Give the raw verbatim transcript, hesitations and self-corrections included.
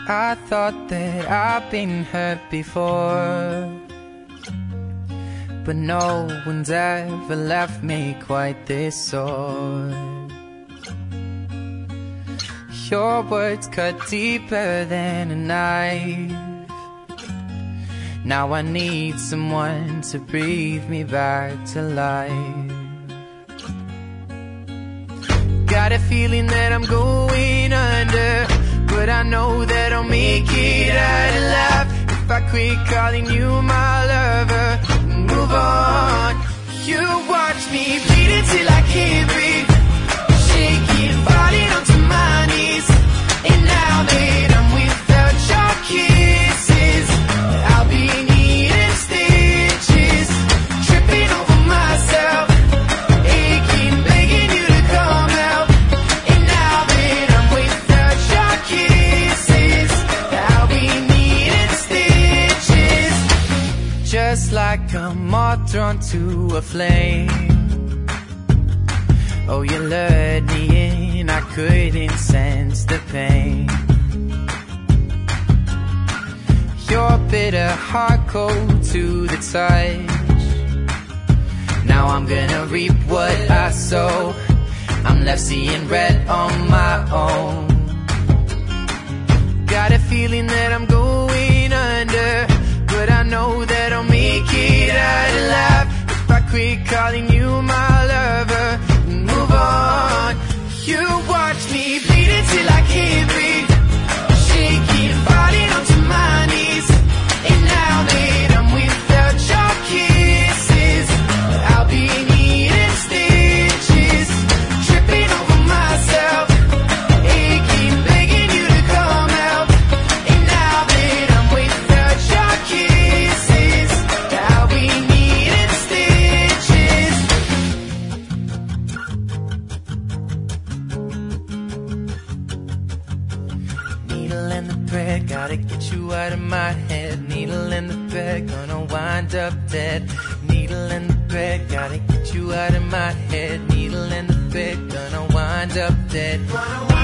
I thought that I've been hurt before, but no one's ever left me quite this sore. Your words cut deeper than a knife. Now I need someone to breathe me back to life. Got a feeling that I'm going under, but I know that I'll make it out alive if I quit calling you my lover and move on. You watch me bleed until I can't breathe, shaking, falling onto my knees. And now that I'm without your kisses, I'll be needing stitches, tripping over myself, aching, begging you to come out. And now that I'm without your kisses, I'll be needing stitches, just like a moth drawn to a flame. Oh, you lured me in, I couldn't sense the pain. Your bitter heart cold to the touch. Now I'm gonna reap what I sow. I'm left seeing red on my own. Got a feeling that I'm going under, but I know that I'll make it out alive if I quit calling you my lover. Move on. You watch me bleed until I can't breathe, shaking, falling onto my knees. And now that I'm without your kisses, I'll be needing stitches, tripping over myself, aching, begging you to come out. And now that I'm without your kisses, I'll be needing stitches. Needle and the thread, gotta get you out of my head. Needle and the thread, gonna wind up dead. Needle and the thread, gotta get you out of my head. Needle and the thread, gonna wind up dead.